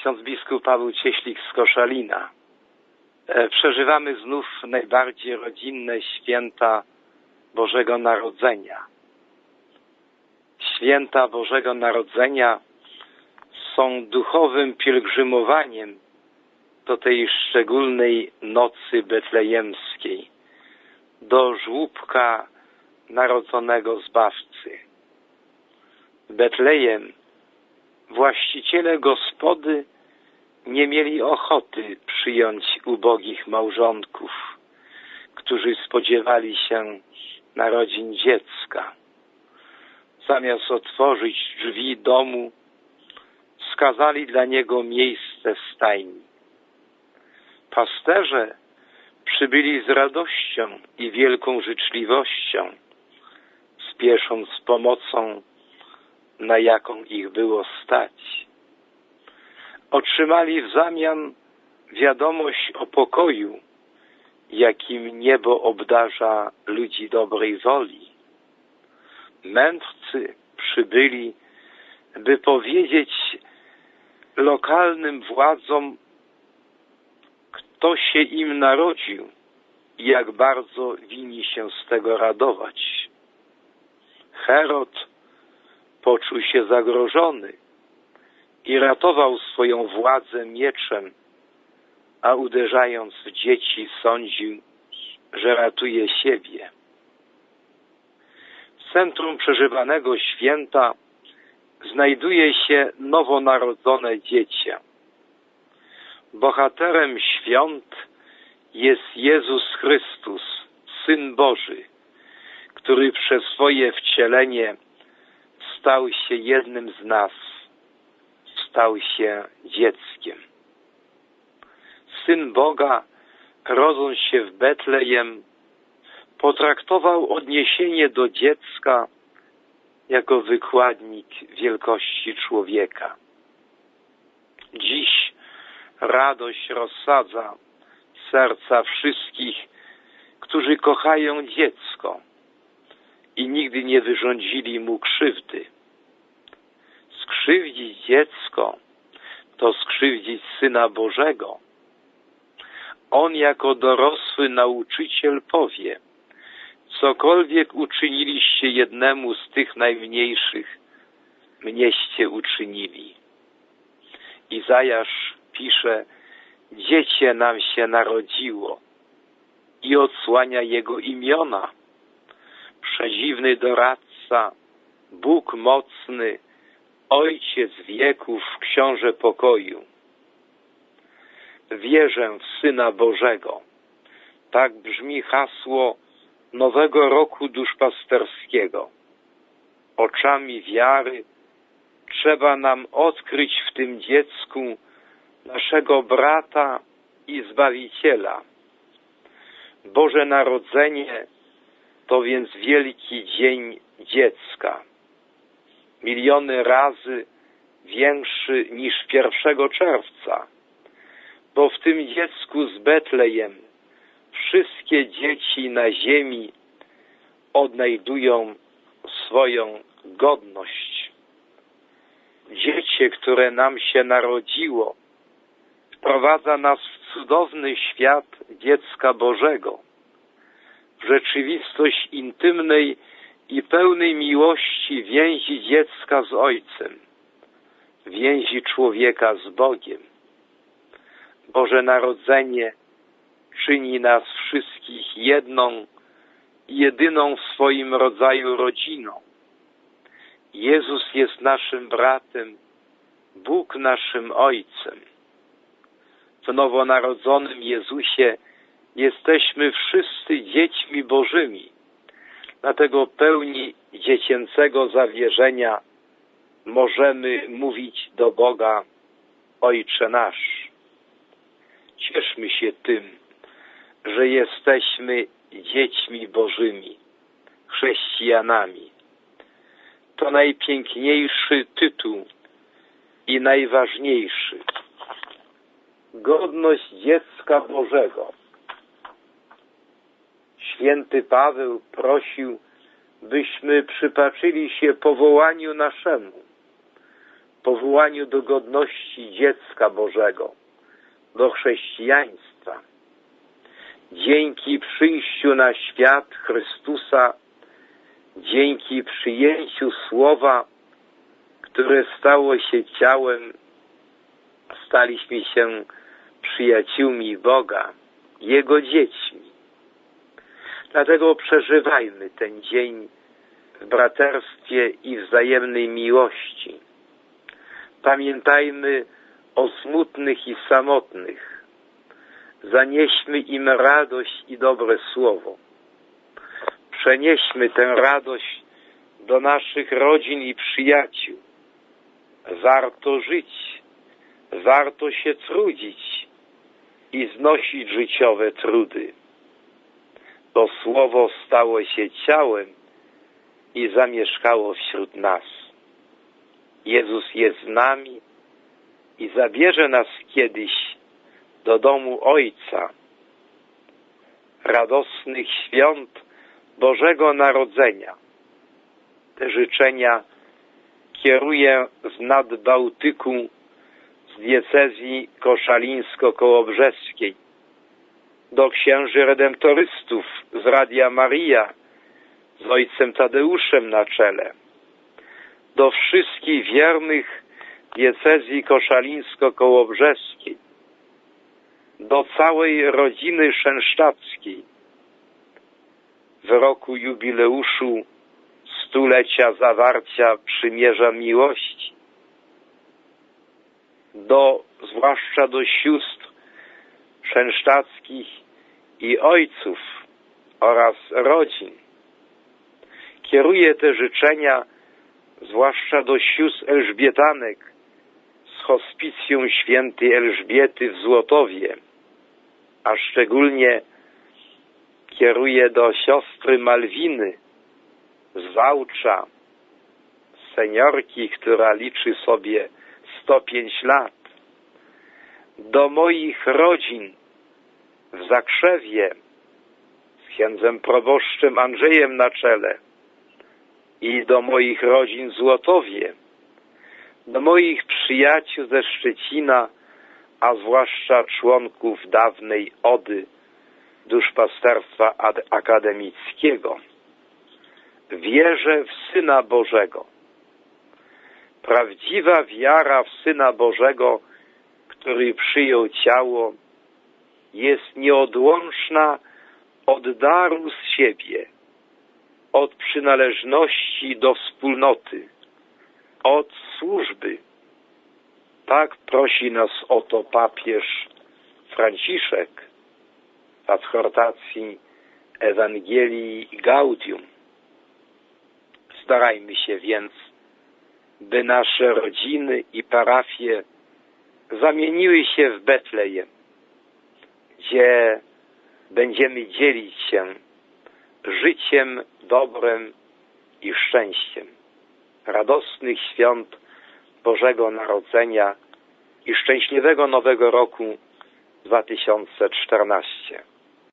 ksiądz biskup Paweł Cieślik z Koszalina. Przeżywamy znów najbardziej rodzinne święta Bożego Narodzenia. Święta Bożego Narodzenia są duchowym pielgrzymowaniem do tej szczególnej nocy betlejemskiej, do żłóbka narodzonego Zbawcy. Betlejem właściciele gospody nie mieli ochoty przyjąć ubogich małżonków, którzy spodziewali się narodzin dziecka. Zamiast otworzyć drzwi domu, wskazali dla niego miejsce w stajni. Pasterze przybyli z radością i wielką życzliwością, spiesząc z pomocą, na jaką ich było stać. Otrzymali w zamian wiadomość o pokoju, jakim niebo obdarza ludzi dobrej woli. Mędrcy przybyli, by powiedzieć lokalnym władzom, kto się im narodził i jak bardzo winni się z tego radować. Herod poczuł się zagrożony i ratował swoją władzę mieczem, a uderzając w dzieci sądził, że ratuje siebie. W centrum przeżywanego święta znajduje się nowonarodzone dziecię. Bohaterem świąt jest Jezus Chrystus, Syn Boży, który przez swoje wcielenie stał się jednym z nas, stał się dzieckiem. Syn Boga, rodząc się w Betlejem, potraktował odniesienie do dziecka jako wykładnik wielkości człowieka. Dziś radość rozsadza serca wszystkich, którzy kochają dziecko i nigdy nie wyrządzili mu krzywdy. Skrzywdzić dziecko to skrzywdzić Syna Bożego. On jako dorosły nauczyciel powie: cokolwiek uczyniliście jednemu z tych najmniejszych, mnieście uczynili. Izajasz pisze: dziecię nam się narodziło i odsłania jego imiona. Przedziwny doradca, Bóg mocny, Ojciec wieków, Książę pokoju. Wierzę w Syna Bożego. Tak brzmi hasło nowego roku duszpasterskiego. Oczami wiary trzeba nam odkryć w tym dziecku naszego brata i Zbawiciela. Boże Narodzenie to więc wielki dzień dziecka. Miliony razy większy niż 1 czerwca, bo w tym dziecku z Betlejem wszystkie dzieci na ziemi odnajdują swoją godność. Dziecię, które nam się narodziło, wprowadza nas w cudowny świat dziecka Bożego, w rzeczywistość intymnej i pełnej miłości więzi dziecka z Ojcem, więzi człowieka z Bogiem. Boże Narodzenie czyni nas wszystkich jedną i jedyną w swoim rodzaju rodziną. Jezus jest naszym bratem, Bóg naszym Ojcem. W nowonarodzonym Jezusie jesteśmy wszyscy dziećmi Bożymi. Dlatego pełni dziecięcego zawierzenia możemy mówić do Boga: Ojcze nasz. Cieszmy się tym, że jesteśmy dziećmi Bożymi, chrześcijanami. To najpiękniejszy tytuł i najważniejszy. Godność dziecka Bożego. Święty Paweł prosił, byśmy przypatrzyli się powołaniu naszemu. powołaniu do godności dziecka Bożego, do chrześcijaństwa. Dzięki przyjściu na świat Chrystusa, dzięki przyjęciu Słowa, które stało się ciałem, staliśmy się przyjaciółmi Boga, Jego dziećmi. Dlatego przeżywajmy ten dzień w braterstwie i wzajemnej miłości. Pamiętajmy o smutnych i samotnych. Zanieśmy im radość i dobre słowo. Przenieśmy tę radość do naszych rodzin i przyjaciół. Warto żyć, warto się trudzić i znosić życiowe trudy. To Słowo stało się ciałem i zamieszkało wśród nas. Jezus jest z nami i zabierze nas kiedyś do domu Ojca. Radosnych świąt Bożego Narodzenia. Te życzenia kieruję z Nadbałtyku, z diecezji koszalińsko-kołobrzeskiej, do księży redemptorystów z Radia Maria, z ojcem Tadeuszem na czele, do wszystkich wiernych diecezji koszalińsko-kołobrzeskiej, do całej rodziny szensztackiej w roku jubileuszu stulecia zawarcia przymierza miłości, zwłaszcza do sióstr szensztackich i ojców oraz rodzin. Kieruję te życzenia zwłaszcza do sióstr elżbietanek z hospicjum świętej Elżbiety w Złotowie, a szczególnie kieruję do siostry Malwiny z Wałcza, seniorki, która liczy sobie 105 lat, do moich rodzin w Zakrzewie z księdzem proboszczem Andrzejem na czele i do moich rodzin w Złotowie, do moich przyjaciół ze Szczecina, a zwłaszcza członków dawnej Ody Duszpasterstwa Akademickiego. Wierzę w Syna Bożego. Prawdziwa wiara w Syna Bożego, który przyjął ciało, jest nieodłączna od daru z siebie, od przynależności do wspólnoty, od służby. Tak prosi nas o to papież Franciszek w adhortacji Ewangelii Gaudium. Starajmy się więc, by nasze rodziny i parafie zamieniły się w Betlejem, gdzie będziemy dzielić się życiem, dobrem i szczęściem. Radosnych świąt Bożego Narodzenia i szczęśliwego Nowego Roku 2014.